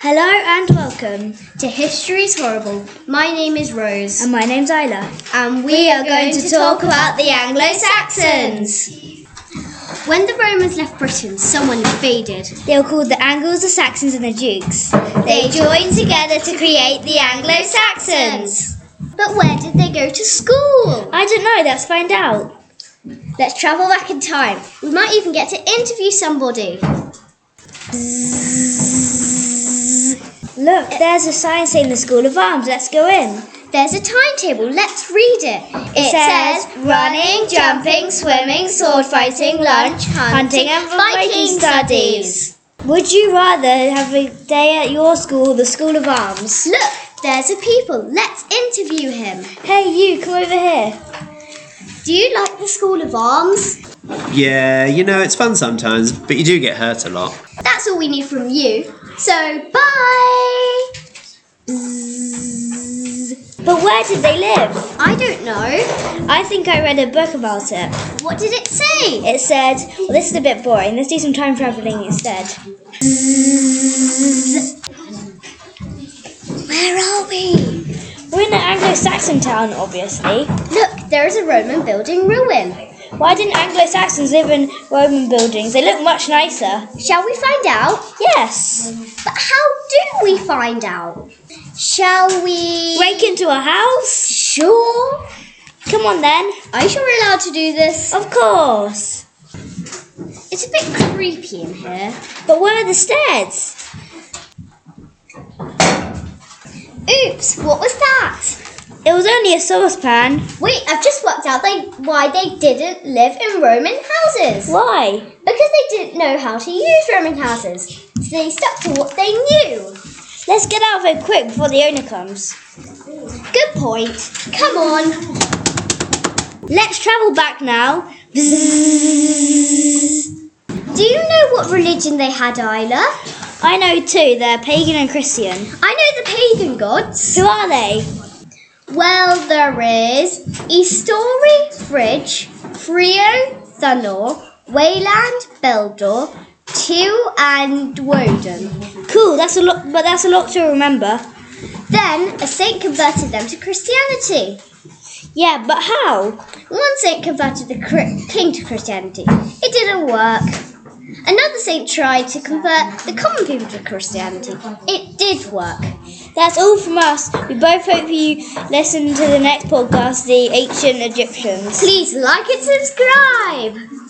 Hello and welcome to History's Horrible. My name is Rose. and my name's Isla. And we are going to talk about the Anglo-Saxons. When the Romans left Britain, someone invaded. They were called the Angles, the Saxons and the Jukes. They joined together to create the Anglo-Saxons. But where did they go to school? I don't know, let's find out. Let's travel back in time. We might even get to interview somebody. Look, there's a sign saying the School of Arms. Let's go in. There's a timetable. Let's read it. It says running, jumping, swimming, sword fighting, lunch, hunting and Viking studies. Would you rather have a day at your school, the School of Arms? Look, there's a pupil. Let's interview him. Hey, you, come over here. Do you like the School of Arms? Yeah, it's fun sometimes, but you do get hurt a lot. That's all we need from you. So, bye! But where did they live? I don't know. I think I read a book about it. What did it say? It said, well, this is a bit boring. Let's do some time travelling instead. Where are we? We're in an Anglo-Saxon town, obviously. Look, there is a Roman building ruin. Why didn't Anglo-Saxons live in Roman buildings? They look much nicer. Shall we find out? Yes. But how do we find out? Shall we... Break into a house? Sure. Come on then. Are you sure we're allowed to do this? Of course. It's a bit creepy in here. But where are the stairs? Oops, what was that? It was only a saucepan. Wait, I've just worked out why they didn't live in Roman houses. Why? Because they didn't know how to use Roman houses. So they stuck to what they knew. Let's get out of here quick before the owner comes. Good point. Come on. Let's travel back now. Do you know what religion they had, Isla? I know two. They're pagan and Christian. I know the pagan gods. Who are they? Well, there is Eostre, Frigg, Frio, Thunor, Wayland, Beldor, Tiw and Woden. Cool, that's a lot, but that's a lot to remember. Then a saint converted them to Christianity. Yeah, but how? One saint converted the king to Christianity. It didn't work. Another saint tried to convert the common people to Christianity. It did work. That's all from us. We both hope you listen to the next podcast, The Ancient Egyptians. Please like and subscribe.